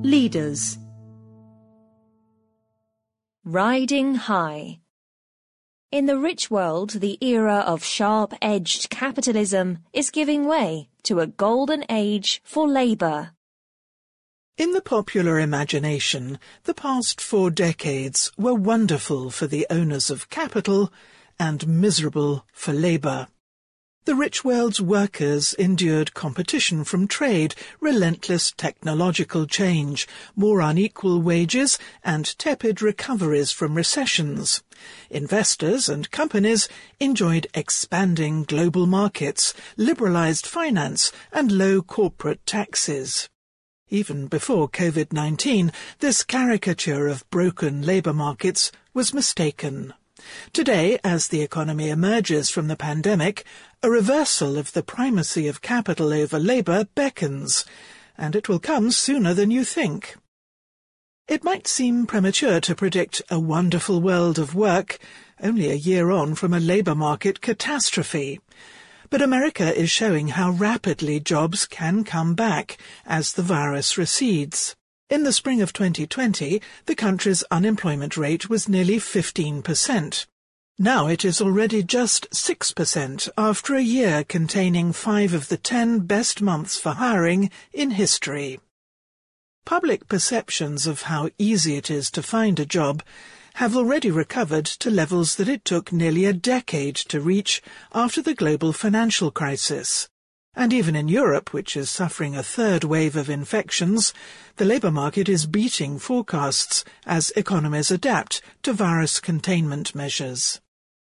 Leaders. Riding high. In the rich world, the era of sharp-edged capitalism is giving way to a golden age for labour. In the popular imagination, the past 4 decades were wonderful for the owners of capital and miserable for labour. The rich world's workers endured competition from trade, relentless technological change, more unequal wages, and tepid recoveries from recessions. Investors and companies enjoyed expanding global markets, liberalised finance, and low corporate taxes. Even before COVID-19, this caricature of broken labour markets was mistaken. Today, as the economy emerges from the pandemic, a reversal of the primacy of capital over labour beckons, and it will come sooner than you think. It might seem premature to predict a wonderful world of work, only a year on from a labour market catastrophe. But America is showing how rapidly jobs can come back as the virus recedes. In the spring of 2020, the country's unemployment rate was nearly 15%. Now it is already just 6% after a year containing 5 of the 10 best months for hiring in history. Public perceptions of how easy it is to find a job have already recovered to levels that it took nearly a decade to reach after the global financial crisis. And even in Europe, which is suffering a 3rd wave of infections, the labour market is beating forecasts as economies adapt to virus containment measures.